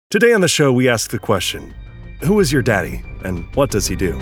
Today on the show, we ask the question, who is your daddy and what does he do?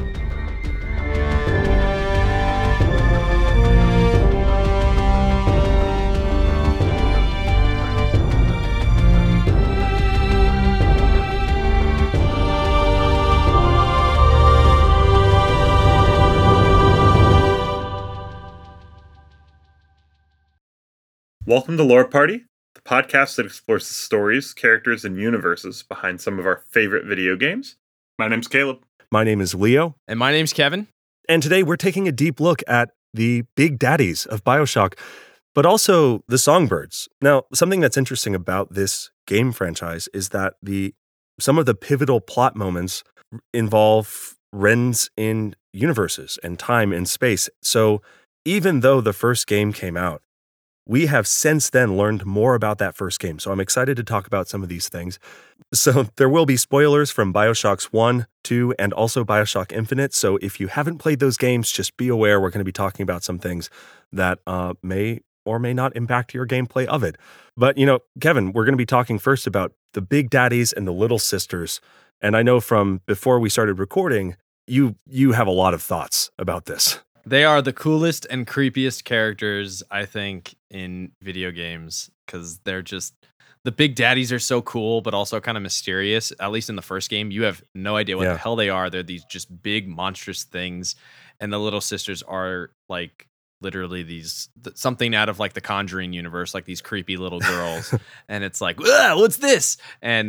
Welcome to Lore Party, the podcast that explores the stories, characters, and universes behind some of our favorite video games. My name's Caleb. My name is Leo. And my name's Kevin. And today we're taking a deep look at the big daddies of BioShock, but also the Songbirds. Now, something that's interesting about this game franchise is that some of the pivotal plot moments involve rends in universes and time and space. So even though the first game came out, we have since then learned more about that first game. So I'm excited to talk about some of these things. So there will be spoilers from BioShocks 1, 2, and also BioShock Infinite. So if you haven't played those games, just be aware we're going to be talking about some things that may or may not impact your gameplay of it. But, Kevin, we're going to be talking first about the big daddies and the little sisters. And I know from before we started recording, you have a lot of thoughts about this. They are the coolest and creepiest characters, I think, in video games, because they're just, the big daddies are so cool, but also kind of mysterious. At least in the first game, you have no idea what the hell they are. They're these just big, monstrous things. And the little sisters are like literally something out of like the Conjuring universe, like these creepy little girls. And it's like, what's this? And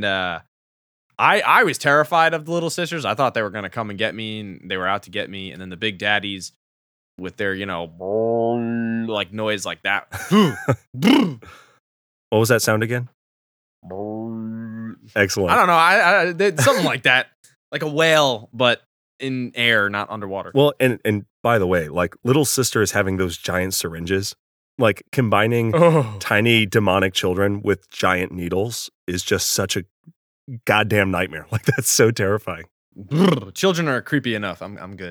I was terrified of the little sisters. I thought they were going to come and get me, and they were out to get me. And then the big daddies, with their, like noise like that. What was that sound again? Excellent. I don't know. Something like that. Like a whale, but in air, not underwater. Well, and by the way, like Little Sisters having those giant syringes, like combining tiny demonic children with giant needles is just such a goddamn nightmare. Like, that's so terrifying. Children are creepy enough. I'm good.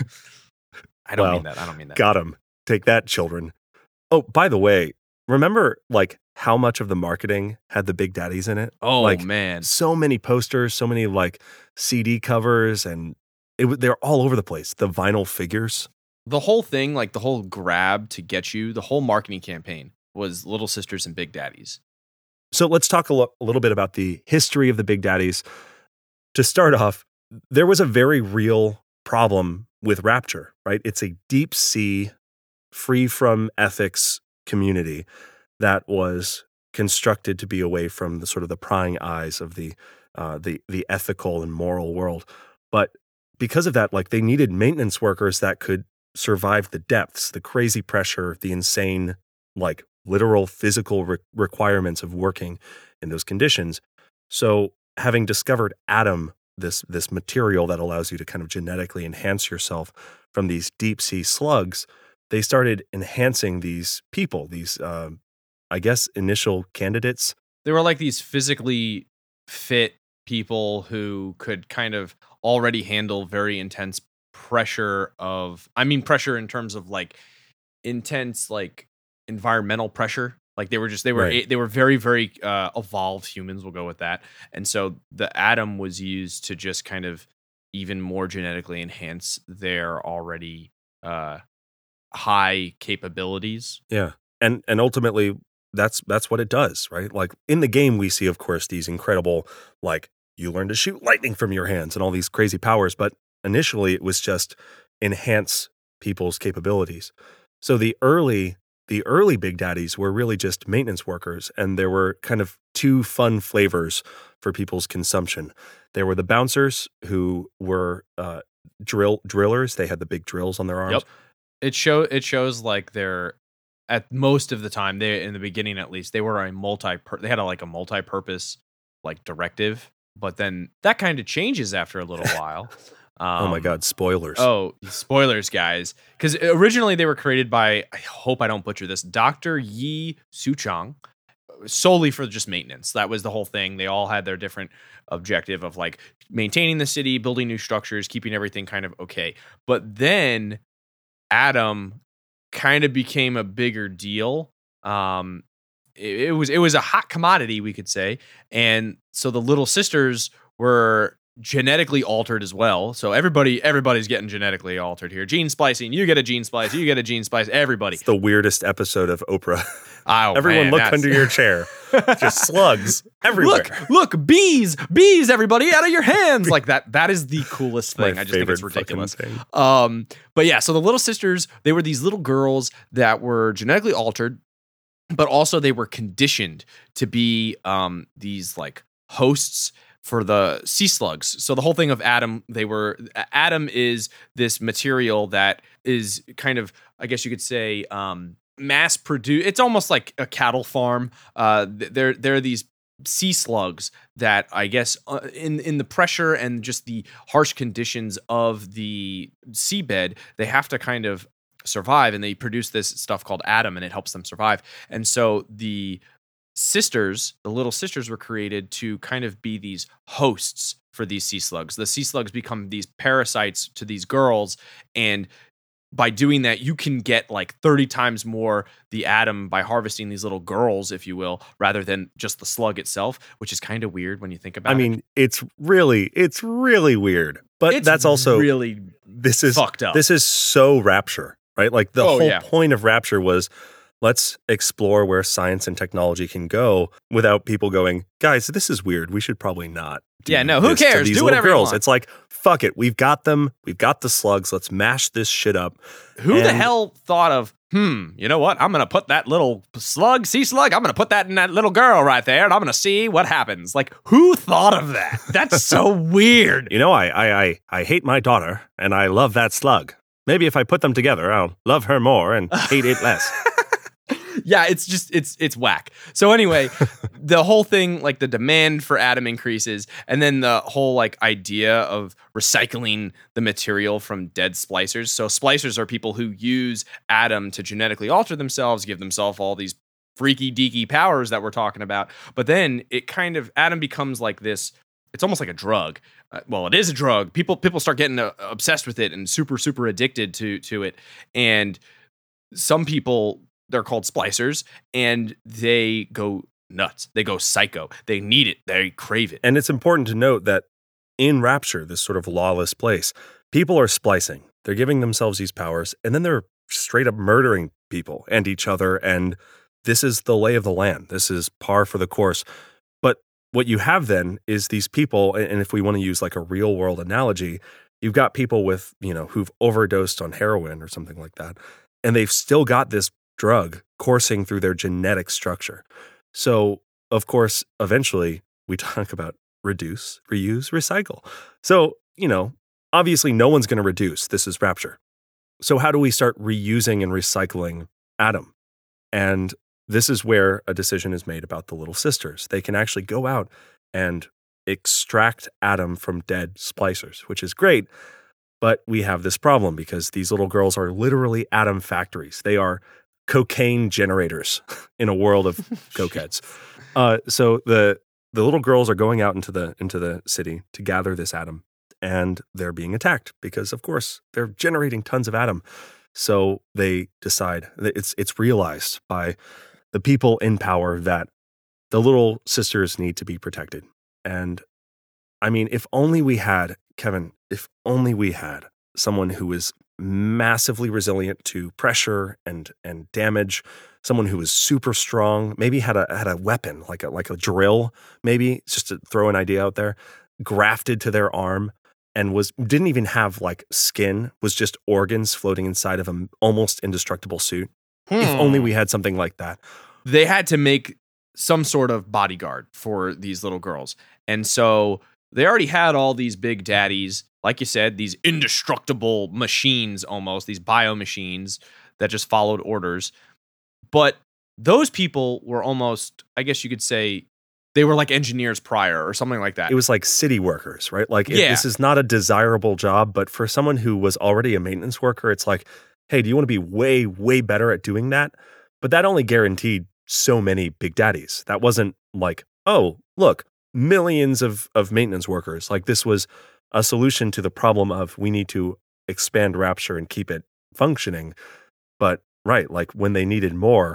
I don't mean that. Got him. Take that, children. Oh, by the way, remember like how much of the marketing had the big daddies in it? Oh, like, man. So many posters, so many like CD covers, and they're all over the place. The vinyl figures. The whole thing, like the whole grab to get you, the whole marketing campaign was Little Sisters and Big Daddies. So let's talk a little bit about the history of the big daddies. To start off, there was a very real problem with Rapture, right? It's a deep sea, free from ethics community that was constructed to be away from the sort of the prying eyes of the ethical and moral world. But because of that, like they needed maintenance workers that could survive the depths, the crazy pressure, the insane, like literal physical requirements of working in those conditions. So having discovered Adam, this material that allows you to kind of genetically enhance yourself from these deep sea slugs, they started enhancing these people, these, I guess, initial candidates. They were like these physically fit people who could kind of already handle very intense pressure in terms of like intense, like environmental pressure. Like they were very, very evolved humans, we'll go with that. And so the Adam was used to just kind of even more genetically enhance their already high capabilities. Yeah. And ultimately that's what it does, right? Like in the game we see, of course, these incredible, like you learn to shoot lightning from your hands and all these crazy powers, but initially it was just enhance people's capabilities. So the early big daddies were really just maintenance workers, and there were kind of two fun flavors for people's consumption. There were the bouncers who were drillers. They had the big drills on their arms. Yep. It shows like they're, at most of the time, in the beginning at least, they were they had a multi-purpose like directive, but then that kind of changes after a little while. Oh my God, spoilers. Oh, spoilers, guys. Because originally they were created by, I hope I don't butcher this, Dr. Yi Suchong, solely for just maintenance. That was the whole thing. They all had their different objective of like maintaining the city, building new structures, keeping everything kind of okay. But then Adam kind of became a bigger deal. it was a hot commodity, we could say. And so the little sisters were genetically altered as well. So everybody's getting genetically altered here. Gene splicing, you get a gene splice, you get a gene splice, everybody. It's the weirdest episode of Oprah. Oh, Everyone man, look under your chair. Just slugs everywhere. Look, bees, everybody out of your hands. Like that is the coolest thing. I just think it's ridiculous. But yeah, so the little sisters, they were these little girls that were genetically altered, but also they were conditioned to be these like hosts for the sea slugs. So the whole thing of Adam is this material that is kind of, I guess you could say, mass produced. It's almost like a cattle farm. There are these sea slugs that I guess in the pressure and just the harsh conditions of the seabed, they have to kind of survive, and they produce this stuff called Adam, and it helps them survive. And so the little sisters were created to kind of be these hosts for these sea slugs. The sea slugs become these parasites to these girls, and by doing that, you can get like 30 times more the Adam by harvesting these little girls, if you will, rather than just the slug itself, which is kind of weird when you think about it. I mean, it's really weird, but that's also really fucked up. This is so Rapture, right? Like the whole point of Rapture was, let's explore where science and technology can go without people going, guys, this is weird. We should probably not. Who cares? Do whatever you want. It's like, fuck it. We've got them. We've got the slugs. Let's mash this shit up. Who the hell thought of, you know what? I'm going to put that little sea slug, I'm going to put that in that little girl right there, and I'm going to see what happens. Like, who thought of that? That's so weird. You know, I hate my daughter, and I love that slug. Maybe if I put them together, I'll love her more and hate it less. Yeah, it's just, it's whack. So anyway, the whole thing, like the demand for Adam increases, and then the whole like idea of recycling the material from dead splicers. So splicers are people who use Adam to genetically alter themselves, give themselves all these freaky deaky powers that we're talking about. But then it kind of, Adam becomes like this, it's almost like a drug. Well, it is a drug. People start getting obsessed with it and super, super addicted to it. And some people, they're called splicers, and they go nuts. They go psycho. They need it. They crave it. And it's important to note that in Rapture, this sort of lawless place, people are splicing. They're giving themselves these powers, and then they're straight up murdering people and each other. And this is the lay of the land. This is par for the course. But what you have then is these people, and if we want to use like a real world analogy, you've got people with, who've overdosed on heroin or something like that, and they've still got this drug coursing through their genetic structure. So, of course, eventually we talk about reduce, reuse, recycle. So, obviously no one's going to reduce. This is Rapture. So how do we start reusing and recycling Adam? And this is where a decision is made about the little sisters. They can actually go out and extract Adam from dead splicers, which is great. But we have this problem because these little girls are literally Adam factories. They are cocaine generators in a world of cokeheads. So the little girls are going out into the city to gather this Adam, and they're being attacked because, of course, they're generating tons of Adam. So they decide that it's realized by the people in power that the little sisters need to be protected. And I mean, if only we had, Kevin, someone who is massively resilient to pressure and damage, someone who was super strong, maybe had a weapon like a drill, maybe, just to throw an idea out there, grafted to their arm, and didn't even have like skin, was just organs floating inside of an almost indestructible suit. If only we had something like that. They had to make some sort of bodyguard for these little girls. And so they already had all these big daddies, like you said, these indestructible machines almost, these bio machines that just followed orders. But those people were almost, I guess you could say, they were like engineers prior or something like that. It was like city workers, right? Like, this is not a desirable job, but for someone who was already a maintenance worker, it's like, hey, do you want to be way, way better at doing that? But that only guaranteed so many big daddies. That wasn't like, oh, look, millions of maintenance workers. Like, this was a solution to the problem of we need to expand Rapture and keep it functioning. But right, like when they needed more,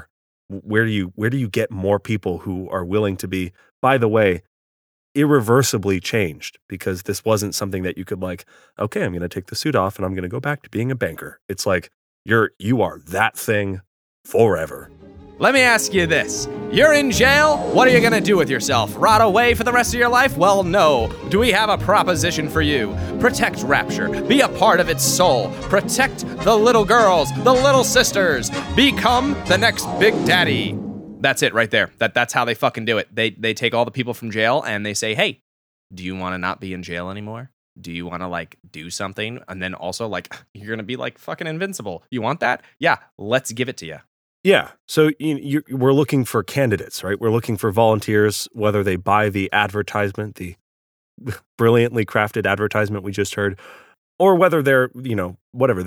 where do you get more people who are willing to be, by the way, irreversibly changed? Because this wasn't something that you could like, okay, I'm going to take the suit off and I'm going to go back to being a banker. It's like you are that thing forever. Let me ask you this. You're in jail? What are you gonna do with yourself? Rot away for the rest of your life? Well, no. Do we have a proposition for you? Protect Rapture. Be a part of its soul. Protect the little girls, the little sisters. Become the next Big Daddy. That's it right there. That's how they fucking do it. They take all the people from jail and they say, hey, do you want to not be in jail anymore? Do you want to like do something? And then also like, you're going to be like fucking invincible. You want that? Yeah, let's give it to you. Yeah. So we're looking for candidates, right? We're looking for volunteers, whether they buy the advertisement, the brilliantly crafted advertisement we just heard, or whether they're, whatever,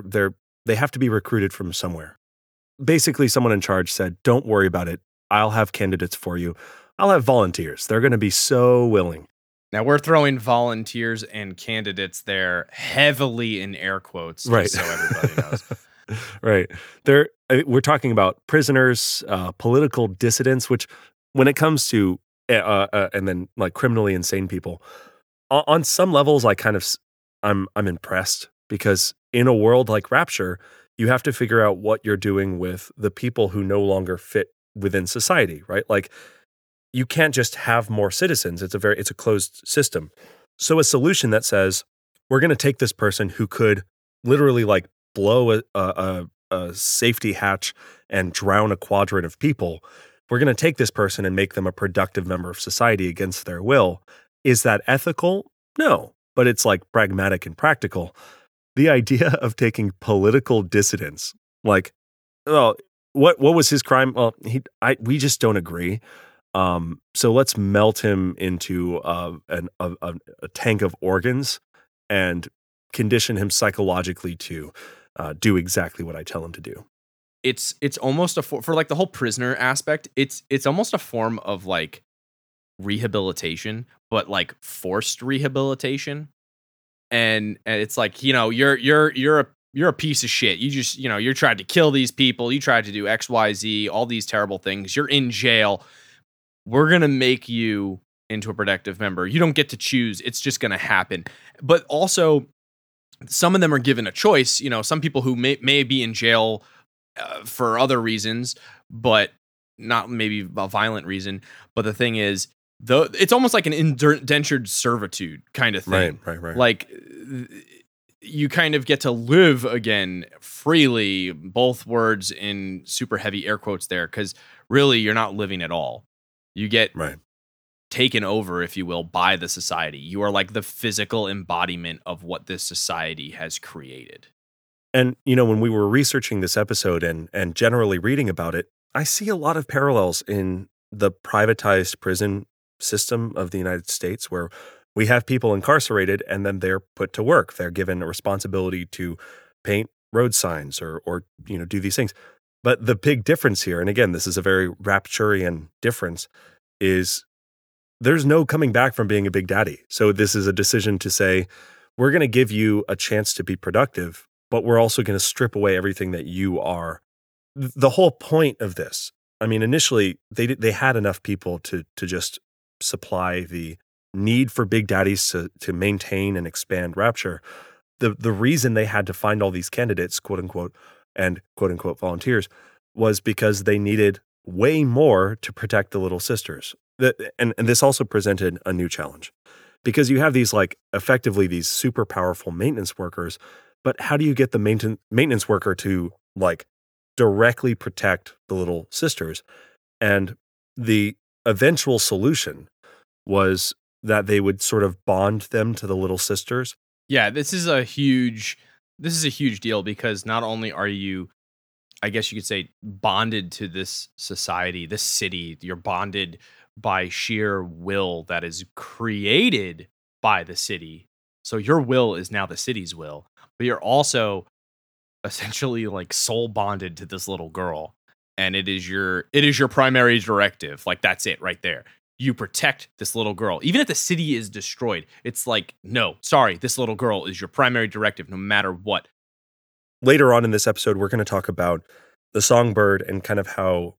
they have to be recruited from somewhere. Basically, someone in charge said, don't worry about it. I'll have candidates for you. I'll have volunteers. They're going to be so willing. Now, we're throwing volunteers and candidates there heavily in air quotes, right? So everybody knows. Right. We're talking about prisoners, political dissidents, which when it comes to, and then like criminally insane people, on some levels, I'm impressed, because in a world like Rapture, you have to figure out what you're doing with the people who no longer fit within society, right? Like, you can't just have more citizens. It's a closed system. So a solution that says, we're going to take this person who could literally like blow a safety hatch and drown a quadrant of people. We're going to take this person and make them a productive member of society against their will. Is that ethical? No, but it's like pragmatic and practical. The idea of taking political dissidents, like, well, what was his crime? Well, we just don't agree. So let's melt him into a tank of organs and condition him psychologically to do exactly what I tell him to do. It's almost for like the whole prisoner aspect. It's almost a form of like rehabilitation, but like forced rehabilitation. And it's like, you're a piece of shit. You just, you tried to kill these people. You tried to do X, Y, Z, all these terrible things. You're in jail. We're going to make you into a productive member. You don't get to choose. It's just going to happen. But also, some of them are given a choice. Some people who may be in jail for other reasons, but not maybe a violent reason. But the thing is, it's almost like an indentured servitude kind of thing. Right. Like, you kind of get to live again freely, both words in super heavy air quotes there, because really you're not living at all. You get taken over, if you will, by the society. You are like the physical embodiment of what this society has created. And, when we were researching this episode and generally reading about it, I see a lot of parallels in the privatized prison system of the United States, where we have people incarcerated and then they're put to work. They're given a responsibility to paint road signs or do these things. But the big difference here, and again, this is a very Rapturian difference, is there's no coming back from being a big daddy. So this is a decision to say, we're going to give you a chance to be productive, but we're also going to strip away everything that you are. The whole point of this, I mean, initially they had enough people to just supply the need for big daddies to maintain and expand Rapture. The reason they had to find all these candidates, quote unquote, and quote unquote volunteers, was because they needed way more to protect the little sisters. And this also presented a new challenge, because you have these like effectively these super powerful maintenance workers, but how do you get the maintenance worker to like directly protect the little sisters? And the eventual solution was that they would sort of bond them to the little sisters. Yeah, this is a huge deal, because not only are you, I guess you could say, bonded to this society, this city, you're bonded by sheer will that is created by the city. So your will is now the city's will, but you're also essentially like soul bonded to this little girl. And it is your primary directive. Like, that's it right there. You protect this little girl. Even if the city is destroyed, it's like, no, sorry, this little girl is your primary directive no matter what. Later on in this episode, we're going to talk about the Songbird and kind of how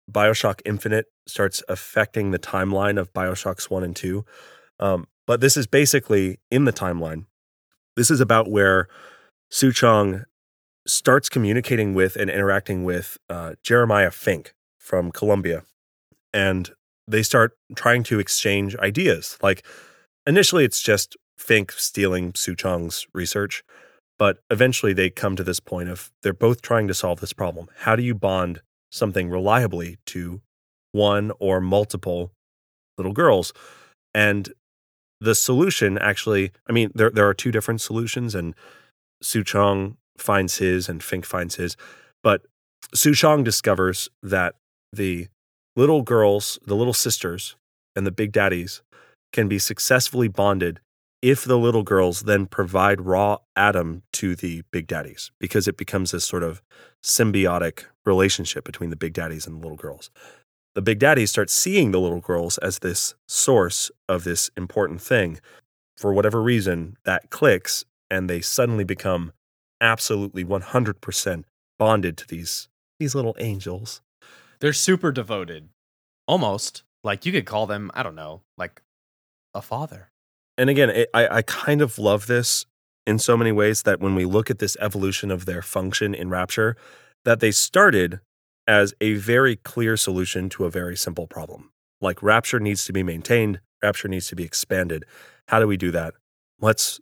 BioShock Infinite starts affecting the timeline of BioShocks 1 and 2. But this is basically in the timeline. This is about where Suchong starts communicating with and interacting with Jeremiah Fink from Columbia. And they start trying to exchange ideas. Like, initially, it's just Fink stealing Suchong's research. But eventually, they come to this point of they're both trying to solve this problem. How do you bond something reliably to one or multiple little girls? And the solution actually, I mean, there are two different solutions, and Suchong finds his and Fink finds his. But Suchong discovers that the little girls, the little sisters, and the big daddies can be successfully bonded if the little girls then provide raw Adam to the big daddies, because it becomes this sort of symbiotic relationship between the big daddies and the little girls. The big daddies start seeing the little girls as this source of this important thing. For whatever reason, that clicks, and they suddenly become absolutely 100% bonded to these little angels. They're super devoted. Almost. Like, you could call them, I don't know, like a father. And again, I kind of love this in so many ways that when we look at this evolution of their function in Rapture, that they started as a very clear solution to a very simple problem. Like, Rapture needs to be maintained, Rapture needs to be expanded. How do we do that? Let's,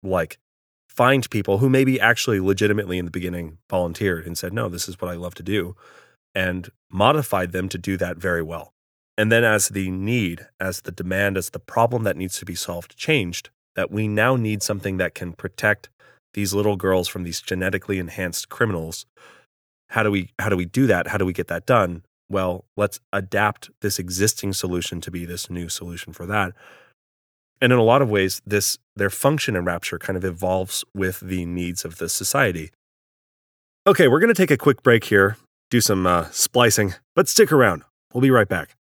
find people who maybe actually legitimately in the beginning volunteered and said, no, this is what I love to do, and modified them to do that very well. And then as the need, as the demand, as the problem that needs to be solved changed, that we now need something that can protect these little girls from these genetically enhanced criminals. How do we do that? How do we get that done? Well, let's adapt this existing solution to be this new solution for that. And in a lot of ways, their function in Rapture kind of evolves with the needs of the society. Okay, we're going to take a quick break here, do some splicing, but stick around. We'll be right back.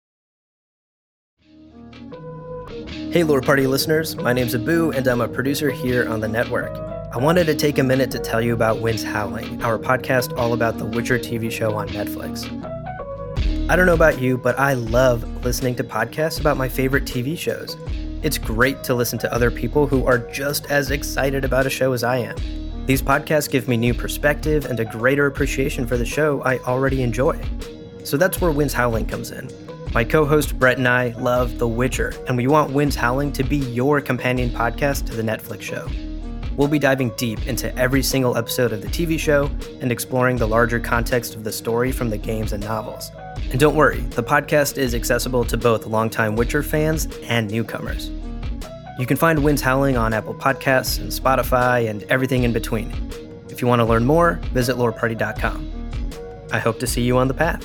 Hey, Lore Party listeners, my name's Abu, and I'm a producer here on the network. I wanted to take a minute to tell you about Winds Howling, our podcast all about the Witcher TV show on Netflix. I don't know about you, but I love listening to podcasts about my favorite TV shows. It's great to listen to other people who are just as excited about a show as I am. These podcasts give me new perspective and a greater appreciation for the show I already enjoy. So that's where Winds Howling comes in. My co-host Brett and I love The Witcher, and we want Winds Howling to be your companion podcast to the Netflix show. We'll be diving deep into every single episode of the TV show and exploring the larger context of the story from the games and novels. And don't worry, the podcast is accessible to both longtime Witcher fans and newcomers. You can find Winds Howling on Apple Podcasts and Spotify and everything in between. If you want to learn more, visit loreparty.com. I hope to see you on the path.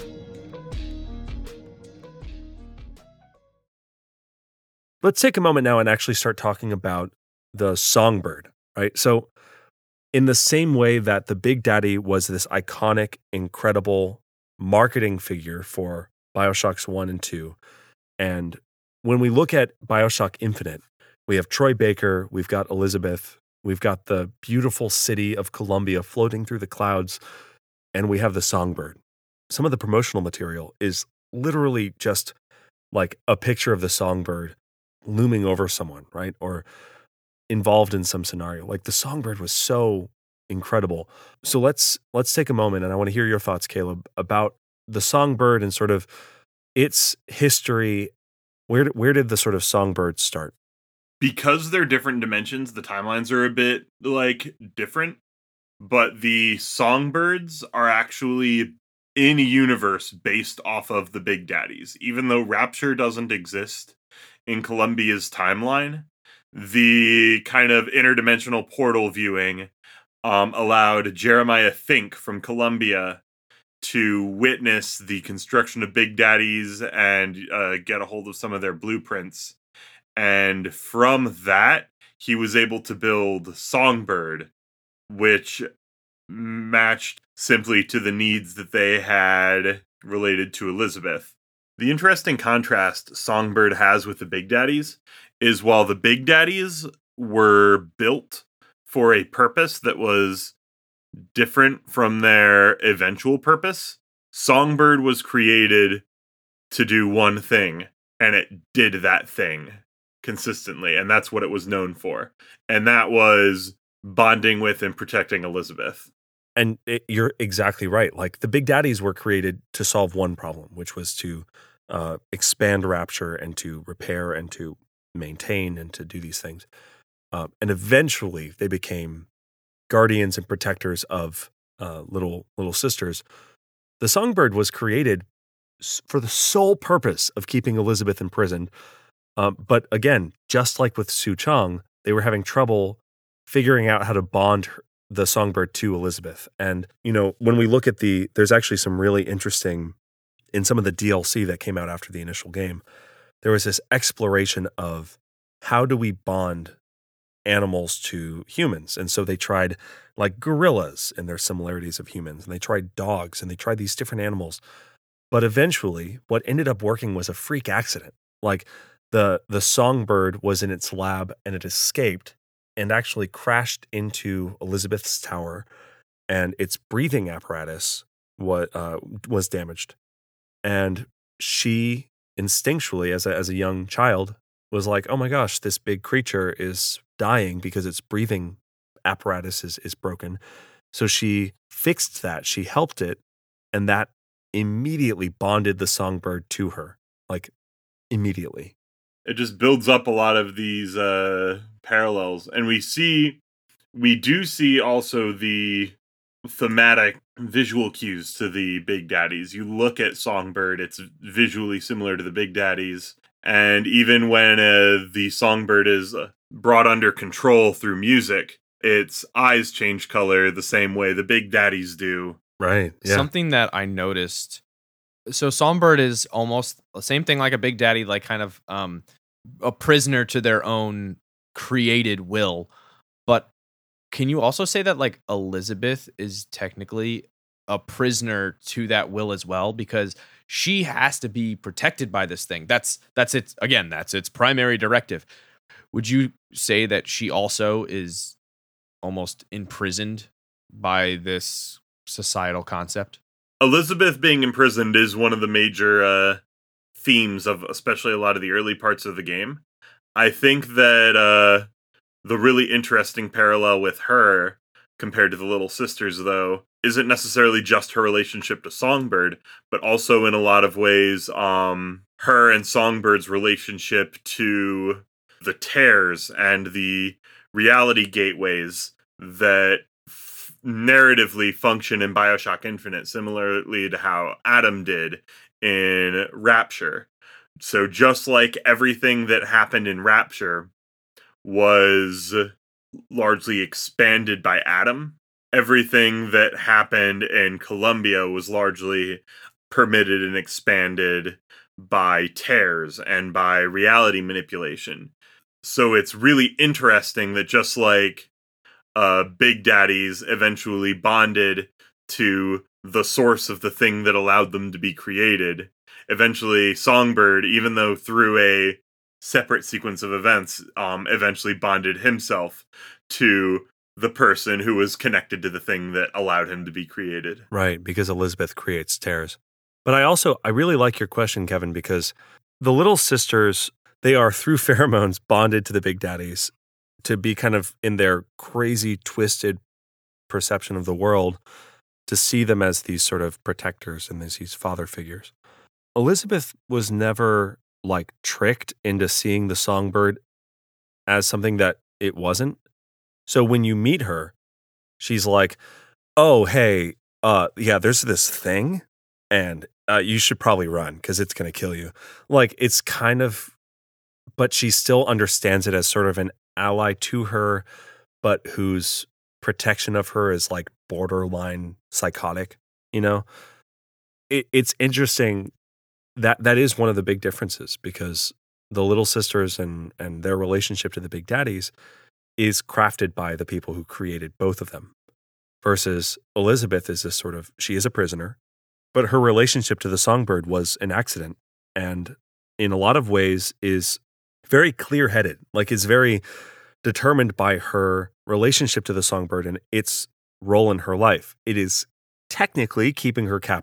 Let's take a moment now and actually start talking about the Songbird, right? So in the same way that the Big Daddy was this iconic, incredible marketing figure for BioShocks 1 and 2, and when we look at BioShock Infinite, we have Troy Baker, we've got Elizabeth, we've got the beautiful city of Columbia floating through the clouds, and we have the Songbird. Some of the promotional material is literally just like a picture of the Songbird looming over someone, right? Or involved in some scenario. Like, the Songbird was so incredible. So let's take a moment, and I want to hear your thoughts, Caleb, about the Songbird and sort of its history. Where did the sort of Songbird start? Because they're different dimensions, the timelines are a bit different, but the Songbirds are actually in a universe based off of the Big Daddies. Even though Rapture doesn't exist in Columbia's timeline, the kind of interdimensional portal viewing allowed Jeremiah Fink from Columbia to witness the construction of Big Daddies and get a hold of some of their blueprints. And from that, he was able to build Songbird, which matched simply to the needs that they had related to Elizabeth. The interesting contrast Songbird has with the Big Daddies is while the Big Daddies were built for a purpose that was different from their eventual purpose, Songbird was created to do one thing, and it did that thing consistently, and that's what it was known for. And that was bonding with and protecting Elizabeth. And you're exactly right. Like, the Big Daddies were created to solve one problem, which was to expand Rapture and to repair and to maintain and to do these things. And eventually they became guardians and protectors of little sisters. The Songbird was created for the sole purpose of keeping Elizabeth imprisoned. But again, just like with Suchong, they were having trouble figuring out how to bond the Songbird to Elizabeth. And, when we look at there's actually some really interesting, in some of the DLC that came out after the initial game, there was this exploration of how do we bond animals to humans. And so they tried like gorillas and their similarities of humans, and they tried dogs, and they tried these different animals. But eventually what ended up working was a freak accident. Like, the Songbird was in its lab and it escaped and actually crashed into Elizabeth's tower, and its breathing apparatus was damaged. And she instinctually, as a young child, was like, oh my gosh, this big creature is dying because its breathing apparatus is broken. So she fixed that. She helped it, and that immediately bonded the Songbird to her, like immediately. It just builds up a lot of these parallels. And we do see also the thematic visual cues to the Big Daddies. You look at Songbird, it's visually similar to the Big Daddies. And even when the Songbird is brought under control through music, its eyes change color the same way the Big Daddies do. Right. Yeah. Something that I noticed. So Songbird is almost the same thing like a Big Daddy, like kind of a prisoner to their own created will. But can you also say that like Elizabeth is technically a prisoner to that will as well? Because she has to be protected by this thing. That's its, again, that's its primary directive. Would you say that she also is almost imprisoned by this societal concept? Elizabeth being imprisoned is one of the major themes of especially a lot of the early parts of the game. I think that the really interesting parallel with her compared to the Little Sisters, though, isn't necessarily just her relationship to Songbird, but also in a lot of ways her and Songbird's relationship to the tears and the reality gateways that narratively function in BioShock Infinite, similarly to how Adam did in Rapture. So just like everything that happened in Rapture was largely expanded by Adam, everything that happened in Columbia was largely permitted and expanded by tears and by reality manipulation. So it's really interesting that just like Big Daddies eventually bonded to the source of the thing that allowed them to be created, eventually Songbird, even though through a separate sequence of events, eventually bonded himself to the person who was connected to the thing that allowed him to be created. Right, because Elizabeth creates tears. But I really like your question, Kevin, because the Little Sisters, they are through pheromones bonded to the Big Daddies to be kind of in their crazy, twisted perception of the world, to see them as these sort of protectors and these father figures. Elizabeth was never like tricked into seeing the Songbird as something that it wasn't. So when you meet her, she's like, oh, hey, yeah, there's this thing and you should probably run because it's going to kill you. Like, it's kind of, but she still understands it as sort of an ally to her, but whose protection of her is like borderline psychotic, you know? It's interesting. That is one of the big differences, because the Little Sisters and their relationship to the Big Daddies is crafted by the people who created both of them, versus Elizabeth is this sort of, she is a prisoner, but her relationship to the Songbird was an accident, and in a lot of ways is very clear-headed, like is very determined by her relationship to the Songbird and its role in her life. It is technically keeping her captive.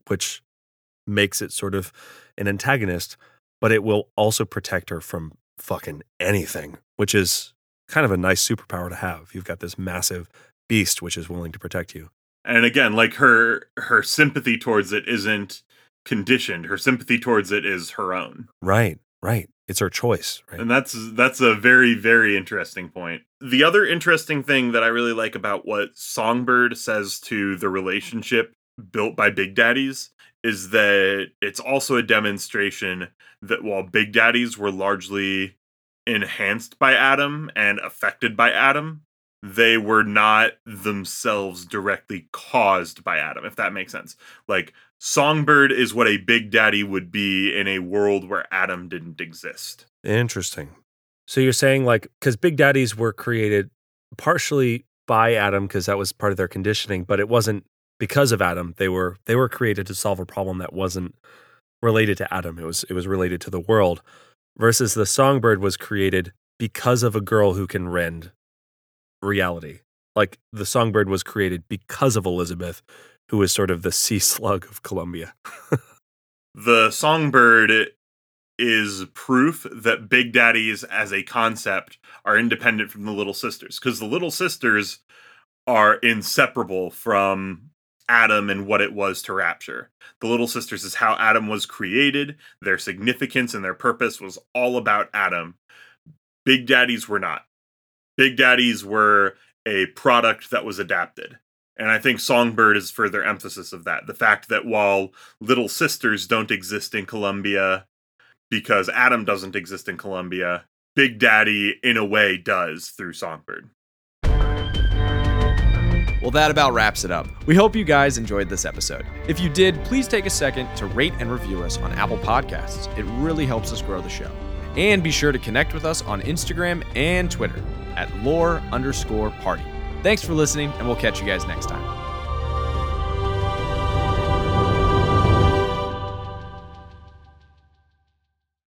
which makes it sort of an antagonist, but it will also protect her from fucking anything, which is kind of a nice superpower to have. You've got this massive beast which is willing to protect you. And again, like her sympathy towards it isn't conditioned. Her sympathy towards it is her own. Right. It's her choice, right? And that's a very, very interesting point. The other interesting thing that I really like about what Songbird says to the relationship built by Big Daddies is that it's also a demonstration that while Big Daddies were largely enhanced by Adam and affected by Adam, they were not themselves directly caused by Adam, if that makes sense. Like, Songbird is what a Big Daddy would be in a world where Adam didn't exist. Interesting. So you're saying, like, because Big Daddies were created partially by Adam because that was part of their conditioning, but it wasn't because of Adam. They were created to solve a problem that wasn't related to Adam. It was related to the world. Versus the Songbird was created because of a girl who can rend reality. Like, the Songbird was created because of Elizabeth, who is sort of the sea slug of Columbia. The Songbird is proof that Big Daddies as a concept are independent from the Little Sisters, because the Little Sisters are inseparable from Adam and what it was to Rapture. The Little Sisters is how Adam was created. Their significance and their purpose was all about Adam. Big Daddies were not. Big Daddies were a product that was adapted. And I think Songbird is further emphasis of that. The fact that while Little Sisters don't exist in Columbia because Adam doesn't exist in Columbia, Big Daddy, in a way, does through Songbird. Well, that about wraps it up. We hope you guys enjoyed this episode. If you did, please take a second to rate and review us on Apple Podcasts. It really helps us grow the show. And be sure to connect with us on Instagram and Twitter at lore_party. Thanks for listening, and we'll catch you guys next time.